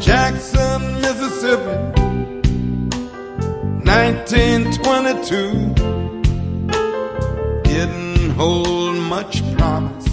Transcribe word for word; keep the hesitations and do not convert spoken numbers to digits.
Jackson, Mississippi, nineteen twenty-two. Didn't hold much promise,